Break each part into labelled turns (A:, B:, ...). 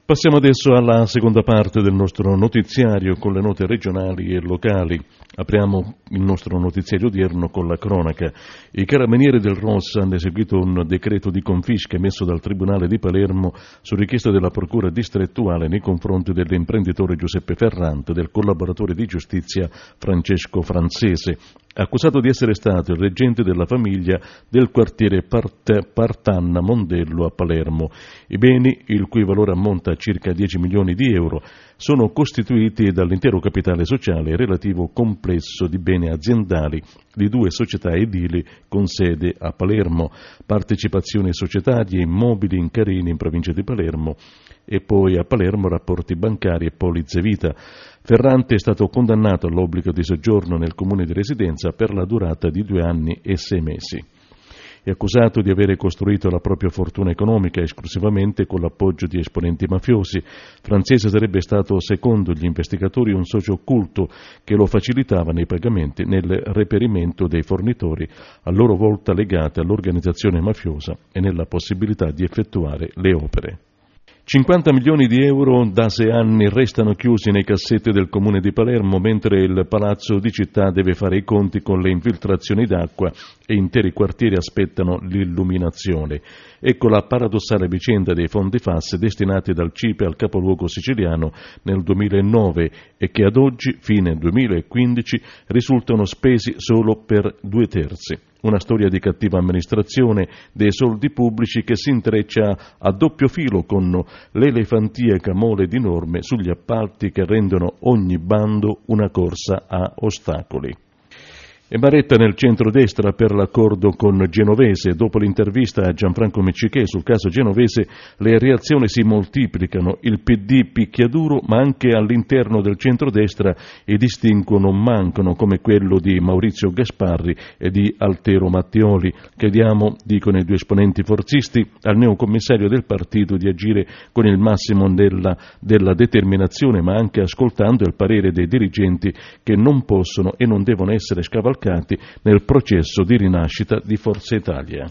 A: Passiamo adesso alla seconda parte del nostro notiziario con le note regionali e locali. Apriamo il nostro notiziario odierno con la cronaca. I carabinieri del ROS hanno eseguito un decreto di confisca emesso dal Tribunale di Palermo su richiesta della Procura distrettuale nei confronti dell'imprenditore Giuseppe Ferrante e del collaboratore di giustizia Francesco Francese, accusato di essere stato il reggente della famiglia del quartiere Partanna Mondello a Palermo. I beni, il cui valore ammonta a circa 10 milioni di euro, sono costituiti dall'intero capitale sociale relativo complesso di beni aziendali di due società edili con sede a Palermo, partecipazioni societarie, immobili in Carini in provincia di Palermo e poi a Palermo rapporti bancari e polizze vita. Ferrante è stato condannato all'obbligo di soggiorno nel comune di residenza per la durata di 2 anni e 6 mesi. È accusato di avere costruito la propria fortuna economica esclusivamente con l'appoggio di esponenti mafiosi. Francese sarebbe stato, secondo gli investigatori, un socio occulto che lo facilitava nei pagamenti nel reperimento dei fornitori, a loro volta legati all'organizzazione mafiosa, e nella possibilità di effettuare le opere. 50 milioni di euro da 6 anni restano chiusi nei cassetti del comune di Palermo, mentre il Palazzo di Città deve fare i conti con le infiltrazioni d'acqua e interi quartieri aspettano l'illuminazione. Ecco la paradossale vicenda dei fondi FAS destinati dal CIPE al capoluogo siciliano nel 2009 e che ad oggi, fine 2015, risultano spesi solo per 2/3. Una storia di cattiva amministrazione dei soldi pubblici che si intreccia a doppio filo con l'elefantiaca mole di norme sugli appalti che rendono ogni bando una corsa a ostacoli. E Baretta nel centrodestra per l'accordo con Genovese. Dopo l'intervista a Gianfranco Miccichè sul caso Genovese, le reazioni si moltiplicano. Il PD picchia duro, ma anche all'interno del centrodestra i distinguo non mancano, come quello di Maurizio Gasparri e di Altero Mattioli. Chiediamo, dicono i due esponenti forzisti, al neocommissario del partito di agire con il massimo della determinazione, ma anche ascoltando il parere dei dirigenti che non possono e non devono essere scavalcati nel processo di rinascita di Forza Italia.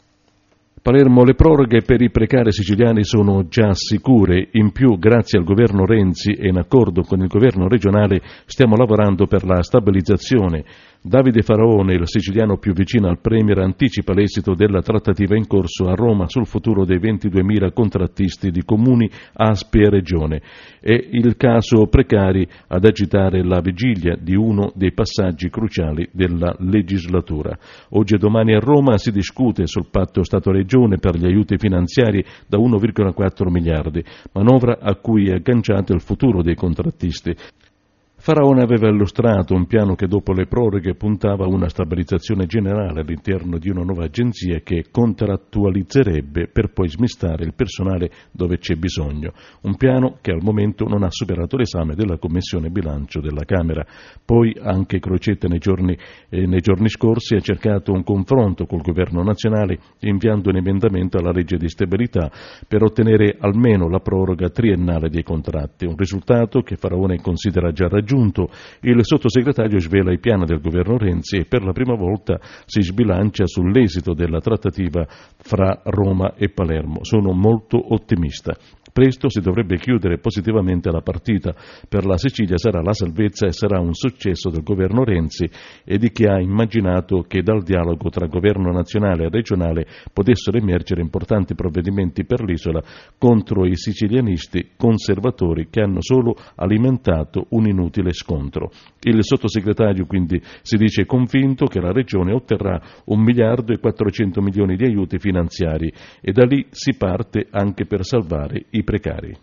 A: Palermo, le proroghe per i precari siciliani sono già sicure. In più, grazie al governo Renzi e in accordo con il governo regionale, stiamo lavorando per la stabilizzazione. Davide Faraone, il siciliano più vicino al Premier, anticipa l'esito della trattativa in corso a Roma sul futuro dei 22.000 contrattisti di comuni, ASPI e Regione. È il caso precari ad agitare la vigilia di uno dei passaggi cruciali della legislatura. Oggi e domani a Roma si discute sul patto Stato-Regione per gli aiuti finanziari da 1,4 miliardi, manovra a cui è agganciato il futuro dei contrattisti. Faraone aveva illustrato un piano che dopo le proroghe puntava a una stabilizzazione generale all'interno di una nuova agenzia che contrattualizzerebbe per poi smistare il personale dove c'è bisogno. Un piano che al momento non ha superato l'esame della Commissione Bilancio della Camera. Poi anche Crocetta nei giorni scorsi ha cercato un confronto col Governo nazionale inviando un emendamento alla legge di stabilità per ottenere almeno la proroga triennale dei contratti. Un risultato che Faraone considera già raggiunto. Il sottosegretario svela i piani del governo Renzi e per la prima volta si sbilancia sull'esito della trattativa fra Roma e Palermo. Sono molto ottimista. Presto si dovrebbe chiudere positivamente la partita. Per la Sicilia sarà la salvezza e sarà un successo del governo Renzi e di chi ha immaginato che dal dialogo tra governo nazionale e regionale potessero emergere importanti provvedimenti per l'isola contro i sicilianisti conservatori che hanno solo alimentato un inutile scontro. Il sottosegretario quindi si dice convinto che la regione otterrà 1 miliardo e 400 milioni di aiuti finanziari e da lì si parte anche per salvare i precari.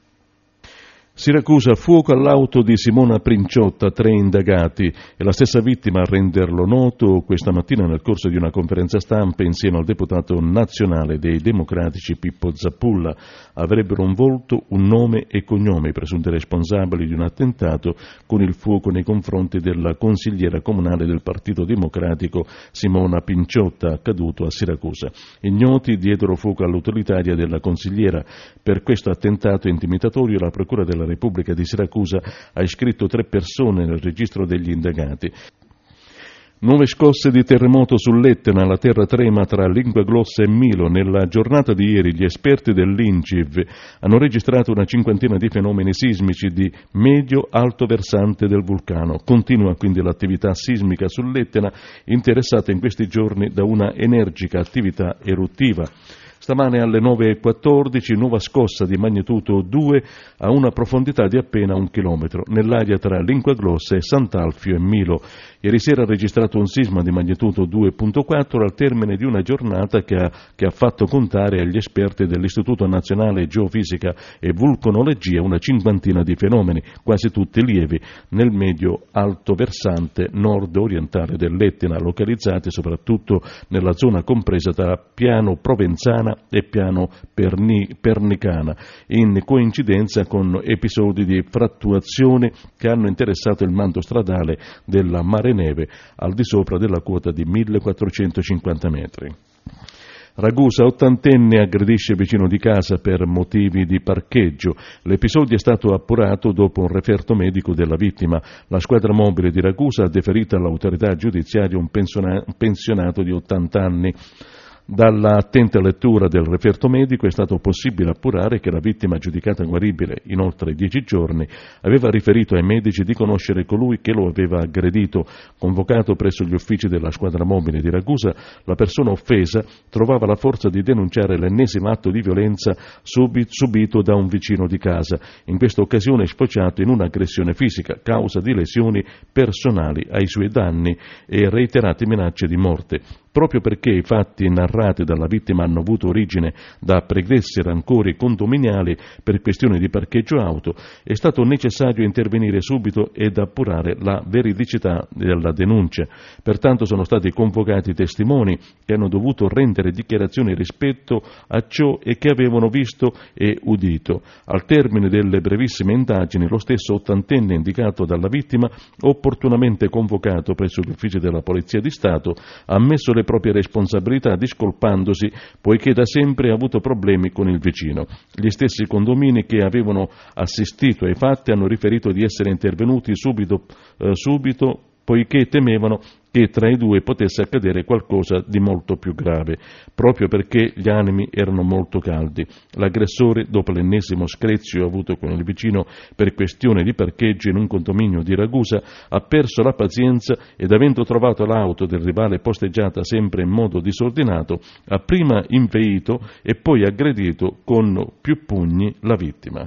A: Siracusa, fuoco all'auto di Simona Princiotta, 3 indagati e la stessa vittima a renderlo noto questa mattina nel corso di una conferenza stampa insieme al deputato nazionale dei Democratici Pippo Zappulla. Avrebbero un volto, un nome e cognome i presunti responsabili di un attentato con il fuoco nei confronti della consigliera comunale del Partito Democratico Simona Pinciotta, accaduto a Siracusa. Ignoti diedero fuoco all'utilitaria della consigliera. Per questo attentato intimidatorio la Procura della Repubblica di Siracusa ha iscritto 3 persone nel registro degli indagati. Nuove scosse di terremoto sull'Etna, la terra trema tra Linguaglossa e Milo. Nella giornata di ieri gli esperti dell'INCIV hanno registrato una cinquantina di fenomeni sismici di medio-alto versante del vulcano. Continua quindi l'attività sismica sull'Etna, interessata in questi giorni da una energica attività eruttiva. Stamane alle 9.14 nuova scossa di magnitudo 2 a una profondità di appena 1 chilometro nell'area tra Linguaglossa e Sant'Alfio e Milo. Ieri sera ha registrato un sisma di magnitudo 2.4 al termine di una giornata che ha fatto contare agli esperti dell'Istituto Nazionale Geofisica e Vulcanologia una cinquantina di fenomeni, quasi tutti lievi, nel medio-alto versante nord-orientale dell'Etna, localizzati soprattutto nella zona compresa tra Piano Provenzana e Piano Pernicana, in coincidenza con episodi di frattuazione che hanno interessato il manto stradale della Mare Neve al di sopra della quota di 1450 metri. Ragusa, ottantenne, aggredisce vicino di casa per motivi di parcheggio. L'episodio è stato appurato dopo un referto medico della vittima. La squadra mobile di Ragusa ha deferito all'autorità giudiziaria un pensionato di 80 anni. Dalla attenta lettura del referto medico è stato possibile appurare che la vittima, giudicata guaribile in oltre 10 giorni, aveva riferito ai medici di conoscere colui che lo aveva aggredito. Convocato presso gli uffici della squadra mobile di Ragusa, la persona offesa trovava la forza di denunciare l'ennesimo atto di violenza subito da un vicino di casa. In questa occasione è sfociato in un'aggressione fisica, causa di lesioni personali ai suoi danni e reiterate minacce di morte. Proprio perché i fatti narrati dalla vittima hanno avuto origine da pregressi rancori condominiali per questioni di parcheggio auto, è stato necessario intervenire subito ed appurare la veridicità della denuncia. Pertanto sono stati convocati testimoni che hanno dovuto rendere dichiarazioni rispetto a ciò e che avevano visto e udito. Al termine delle brevissime indagini, lo stesso ottantenne indicato dalla vittima, opportunamente convocato presso gli uffici della Polizia di Stato, ha ammesso le proprie responsabilità discolpandosi poiché da sempre ha avuto problemi con il vicino. Gli stessi condomini che avevano assistito ai fatti hanno riferito di essere intervenuti subito poiché temevano che tra i due potesse accadere qualcosa di molto più grave, proprio perché gli animi erano molto caldi. L'aggressore, dopo l'ennesimo screzio avuto con il vicino per questione di parcheggio in un condominio di Ragusa, ha perso la pazienza ed, avendo trovato l'auto del rivale posteggiata sempre in modo disordinato, ha prima inveito e poi aggredito con più pugni la vittima.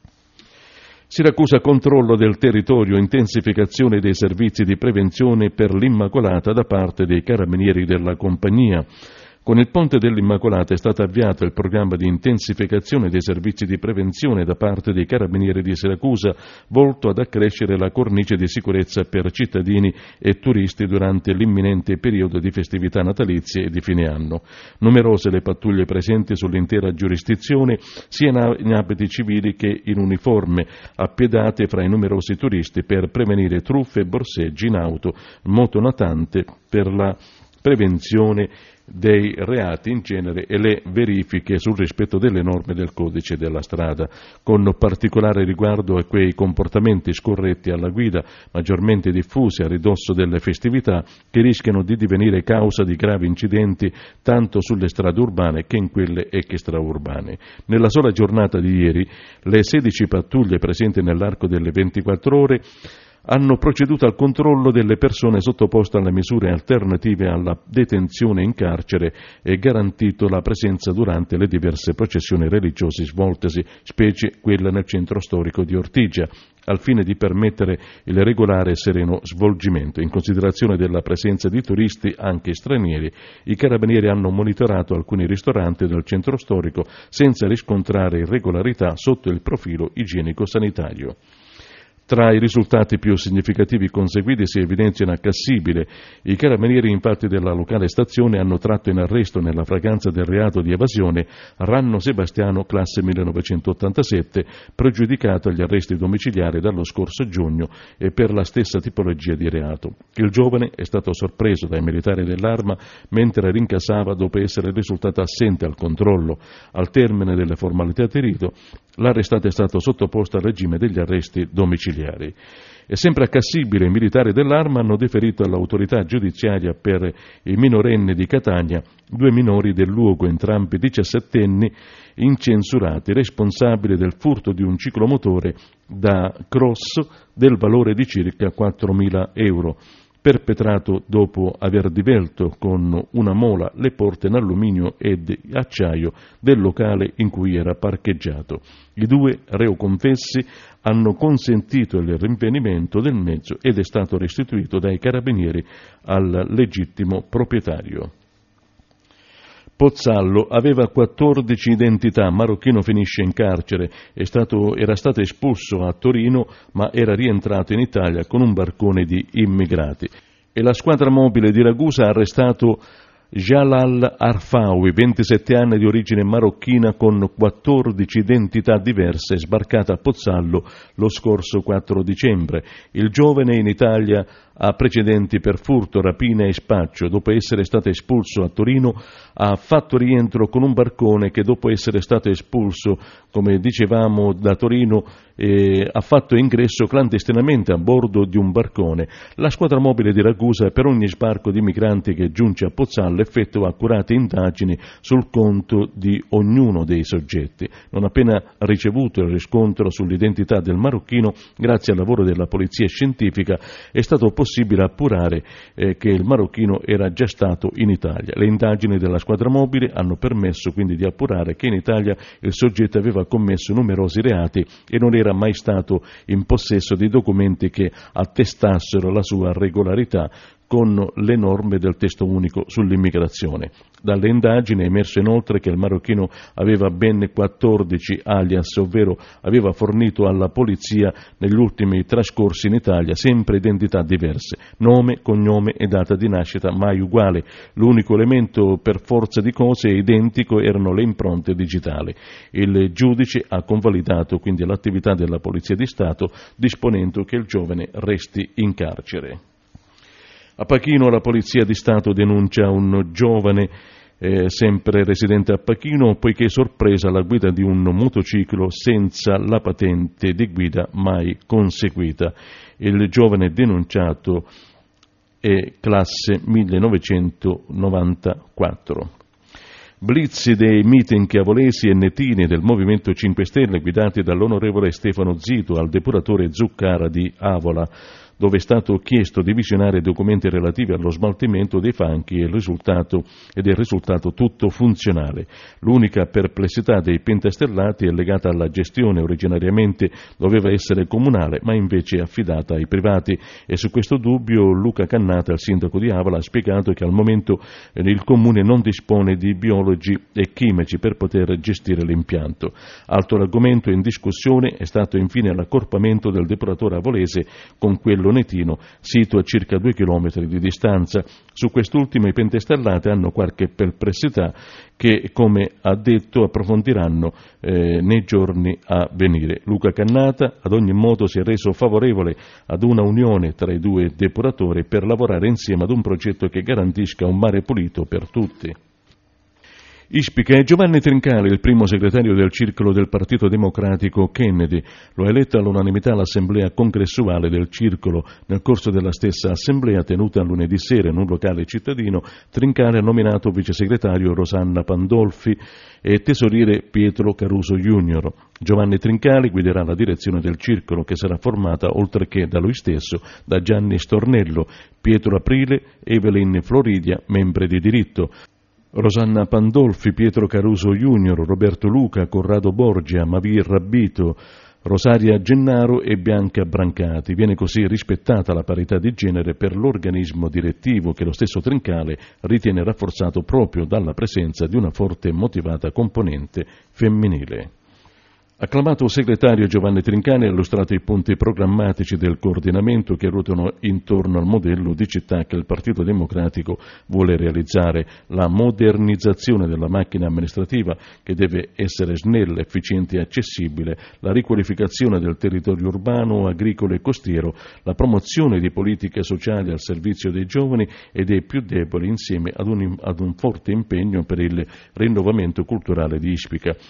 A: Siracusa, controllo del territorio, intensificazione dei servizi di prevenzione per l'Immacolata da parte dei carabinieri della compagnia. Con il Ponte dell'Immacolata è stato avviato il programma di intensificazione dei servizi di prevenzione da parte dei carabinieri di Siracusa, volto ad accrescere la cornice di sicurezza per cittadini e turisti durante l'imminente periodo di festività natalizie e di fine anno. Numerose le pattuglie presenti sull'intera giurisdizione, sia in abiti civili che in uniforme, appiedate fra i numerosi turisti per prevenire truffe e borseggi in auto, moto natante per la prevenzione dei reati in genere e le verifiche sul rispetto delle norme del codice della strada, con particolare riguardo a quei comportamenti scorretti alla guida maggiormente diffusi a ridosso delle festività che rischiano di divenire causa di gravi incidenti tanto sulle strade urbane che in quelle extraurbane. Nella sola giornata di ieri le 16 pattuglie presenti nell'arco delle 24 ore hanno proceduto al controllo delle persone sottoposte alle misure alternative alla detenzione in carcere e garantito la presenza durante le diverse processioni religiose svoltesi, specie quella nel centro storico di Ortigia, al fine di permettere il regolare e sereno svolgimento. In considerazione della presenza di turisti, anche stranieri, i carabinieri hanno monitorato alcuni ristoranti del centro storico senza riscontrare irregolarità sotto il profilo igienico-sanitario. Tra i risultati più significativi conseguiti si evidenziano a Cassibile. I carabinieri infatti della locale stazione hanno tratto in arresto nella fragranza del reato di evasione Ranno Sebastiano, classe 1987, pregiudicato agli arresti domiciliari dallo scorso giugno e per la stessa tipologia di reato. Il giovane è stato sorpreso dai militari dell'Arma mentre rincassava dopo essere risultato assente al controllo. Al termine delle formalità di rito l'arrestato è stato sottoposto al regime degli arresti domiciliari. E sempre a Cassibile i militari dell'Arma hanno deferito all'autorità giudiziaria per i minorenni di Catania 2 minori del luogo, entrambi 17enni, incensurati, responsabili del furto di un ciclomotore da cross del valore di circa 4.000 euro, perpetrato dopo aver divelto con una mola le porte in alluminio ed acciaio del locale in cui era parcheggiato. I 2 reoconfessi hanno consentito il rinvenimento del mezzo ed è stato restituito dai carabinieri al legittimo proprietario. Pozzallo aveva 14 identità, marocchino finisce in carcere, era stato espulso a Torino ma era rientrato in Italia con un barcone di immigrati. E la squadra mobile di Ragusa ha arrestato Jalal Arfawi, 27 anni di origine marocchina con 14 identità diverse, sbarcata a Pozzallo lo scorso 4 dicembre. Il giovane in Italia ha precedenti per furto, rapina e spaccio. Dopo essere stato espulso a Torino ha fatto rientro con un barcone che dopo essere stato espulso, come dicevamo, da Torino ha fatto ingresso clandestinamente a bordo di un barcone. La squadra mobile di Ragusa per ogni sbarco di migranti che giunge a Pozzallo effettua accurate indagini sul conto di ognuno dei soggetti. Non appena ricevuto il riscontro sull'identità del marocchino, grazie al lavoro della polizia scientifica è stato possibile appurare che il marocchino era già stato in Italia. Le indagini della squadra mobile hanno permesso quindi di appurare che in Italia il soggetto aveva commesso numerosi reati e non era mai stato in possesso di documenti che attestassero la sua regolarità con le norme del testo unico sull'immigrazione. Dalle indagini è emerso inoltre che il marocchino aveva ben 14 alias, ovvero aveva fornito alla polizia negli ultimi trascorsi in Italia sempre identità diverse, nome, cognome e data di nascita mai uguale. L'unico elemento per forza di cose identico erano le impronte digitali. Il giudice ha convalidato quindi l'attività della Polizia di Stato, disponendo che il giovane resti in carcere. A Pachino la Polizia di Stato denuncia un giovane sempre residente a Pachino poiché sorpresa alla guida di un motociclo senza la patente di guida mai conseguita. Il giovane denunciato è classe 1994. Blitz dei meeting chiavolesi e netini del Movimento 5 Stelle guidati dall'onorevole Stefano Zito al depuratore Zuccara di Avola, dove è stato chiesto di visionare documenti relativi allo smaltimento dei fanghi ed è risultato tutto funzionale. L'unica perplessità dei pentastellati è legata alla gestione. Originariamente doveva essere comunale, ma invece è affidata ai privati, e su questo dubbio Luca Cannata, il sindaco di Avola, ha spiegato che al momento il comune non dispone di biologi e chimici per poter gestire l'impianto. Altro argomento in discussione è stato infine l'accorpamento del depuratore avolese con quello netino, sito a circa 2 chilometri di distanza. Su quest'ultimo i pentastellati hanno qualche perplessità che, come ha detto, approfondiranno nei giorni a venire. Luca Cannata ad ogni modo si è reso favorevole ad una unione tra i 2 depuratori per lavorare insieme ad un progetto che garantisca un mare pulito per tutti. Ispica è Giovanni Trincali, il primo segretario del circolo del Partito Democratico Kennedy. Lo ha eletto all'unanimità l'assemblea congressuale del circolo. Nel corso della stessa assemblea, tenuta lunedì sera in un locale cittadino, Trincali ha nominato vice segretario Rosanna Pandolfi e tesoriere Pietro Caruso Junior. Giovanni Trincali guiderà la direzione del circolo, che sarà formata, oltre che da lui stesso, da Gianni Stornello, Pietro Aprile, Evelyn Floridia, membri di diritto, Rosanna Pandolfi, Pietro Caruso Junior, Roberto Luca, Corrado Borgia, Mavir Rabbito, Rosaria Gennaro e Bianca Brancati. Viene così rispettata la parità di genere per l'organismo direttivo, che lo stesso Trincali ritiene rafforzato proprio dalla presenza di una forte e motivata componente femminile. Acclamato segretario, Giovanni Trincali ha illustrato i punti programmatici del coordinamento che ruotano intorno al modello di città che il Partito Democratico vuole realizzare: la modernizzazione della macchina amministrativa, che deve essere snella, efficiente e accessibile, la riqualificazione del territorio urbano, agricolo e costiero, la promozione di politiche sociali al servizio dei giovani e dei più deboli, insieme ad un forte impegno per il rinnovamento culturale di Ispica.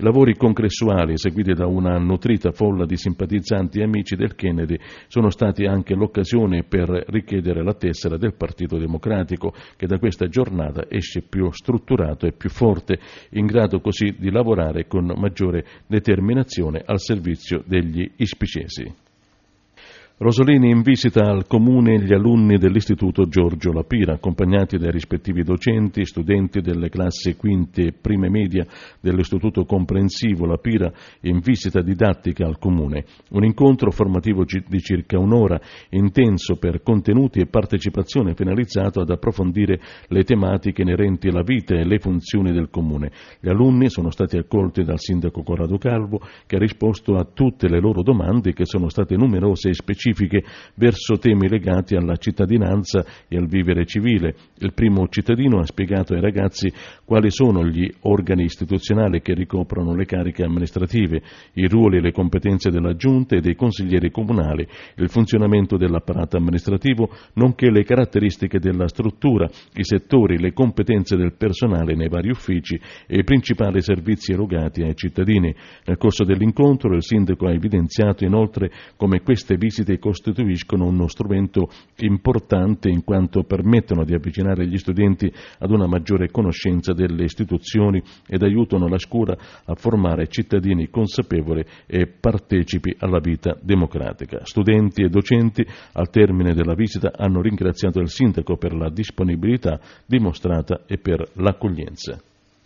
A: I lavori congressuali, eseguiti da una nutrita folla di simpatizzanti e amici del Kennedy, sono stati anche l'occasione per richiedere la tessera del Partito Democratico, che da questa giornata esce più strutturato e più forte, in grado così di lavorare con maggiore determinazione al servizio degli ispicesi. Rosolini in visita al Comune gli alunni dell'Istituto Giorgio La Pira, accompagnati dai rispettivi docenti, studenti delle classi quinte e prime media dell'Istituto Comprensivo La Pira, in visita didattica al Comune. Un incontro formativo di circa un'ora, intenso per contenuti e partecipazione, finalizzato ad approfondire le tematiche inerenti alla vita e le funzioni del Comune. Gli alunni sono stati accolti dal sindaco Corrado Calvo, che ha risposto a tutte le loro domande, che sono state numerose e specifiche verso temi legati alla cittadinanza e al vivere civile. Il primo cittadino ha spiegato ai ragazzi quali sono gli organi istituzionali che ricoprono le cariche amministrative, i ruoli e le competenze della Giunta e dei consiglieri comunali, il funzionamento dell'apparato amministrativo, nonché le caratteristiche della struttura, i settori, le competenze del personale nei vari uffici e i principali servizi erogati ai cittadini. Nel corso dell'incontro il sindaco ha evidenziato inoltre come queste visite costituiscono uno strumento importante in quanto permettono di avvicinare gli studenti ad una maggiore conoscenza delle istituzioni ed aiutano la scuola a formare cittadini consapevoli e partecipi alla vita democratica. Studenti e docenti al termine della visita hanno ringraziato il sindaco per la disponibilità dimostrata e per l'accoglienza.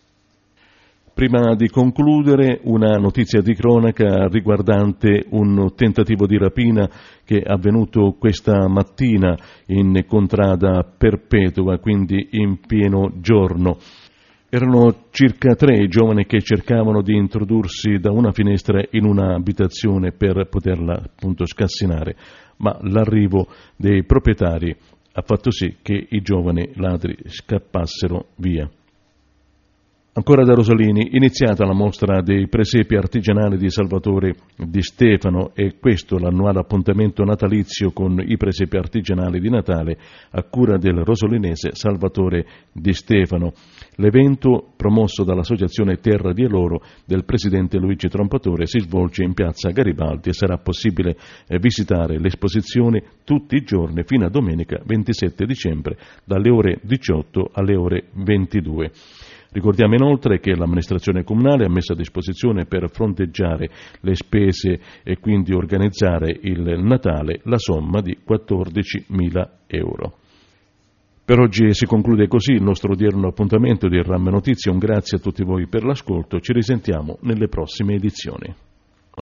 A: Prima di concludere, una notizia di cronaca riguardante un tentativo di rapina che è avvenuto questa mattina in contrada Perpetua, quindi in pieno giorno. Erano circa 3 i giovani che cercavano di introdursi da una finestra in una abitazione per poterla appunto scassinare, ma l'arrivo dei proprietari ha fatto sì che i giovani ladri scappassero via. Ancora da Rosolini, iniziata la mostra dei presepi artigianali di Salvatore Di Stefano, e questo l'annuale appuntamento natalizio con i presepi artigianali di Natale a cura del rosolinese Salvatore Di Stefano. L'evento, promosso dall'associazione Terra di Eloro del presidente Luigi Trompatore, si svolge in piazza Garibaldi e sarà possibile visitare l'esposizione tutti i giorni fino a domenica 27 dicembre dalle ore 18 alle ore 22. Ricordiamo inoltre che l'amministrazione comunale ha messo a disposizione per fronteggiare le spese e quindi organizzare il Natale la somma di 14.000 euro. Per oggi si conclude così il nostro odierno appuntamento di RAM Notizie. Un grazie a tutti voi per l'ascolto, ci risentiamo nelle prossime edizioni.